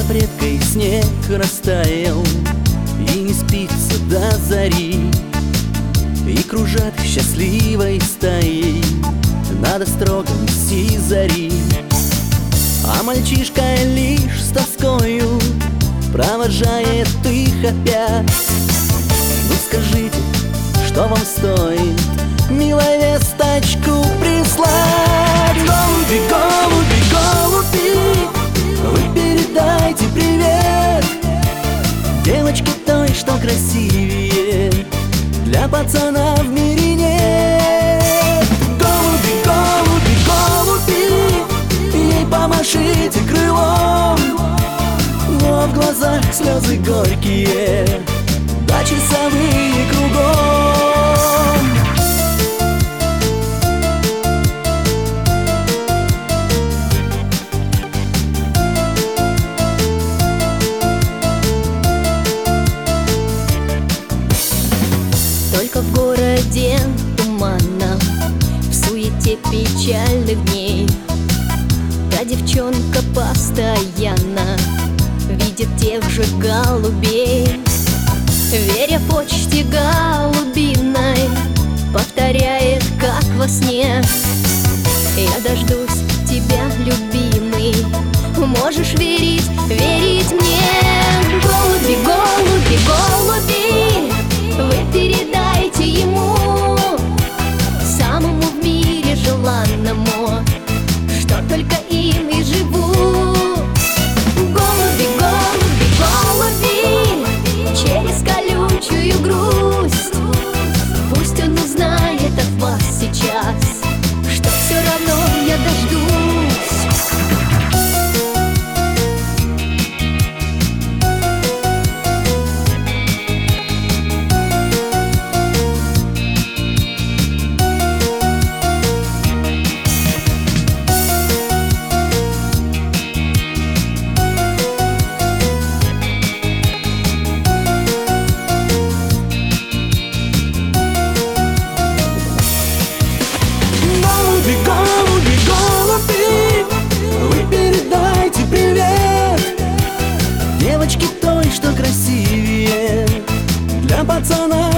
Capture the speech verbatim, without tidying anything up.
предкой снег растаял, и не спится до зари, и кружат счастливой стаей над острогом сизари. А мальчишка лишь с тоскою провожает их опять. Ну скажите, что вам стоит, милая, весточку прислать? Голуби, голуби, голуби, вы передайте привет девочке той, что красивее, для пацана в мире нет. Голуби, голуби, голуби, ей помашите крылом, но в глазах слезы горькие, да часовые кругом. Только в городе туманном, в суете печальных дней, та девчонка постоянно видит тех же голубей. Веря почте голубиной, повторяет, как во сне: я дождусь тебя, любимый, можешь верить, верить мне. Голуби, голуби, голуби, вы передайте ему, самому в мире желанному, что только им и живу. Голуби, голуби, голуби, через колючую грусть, пусть он узнает от вас сейчас, что все равно я дождусь. Голуби, голуби, вы передайте привет девочке той, что красивее, для пацана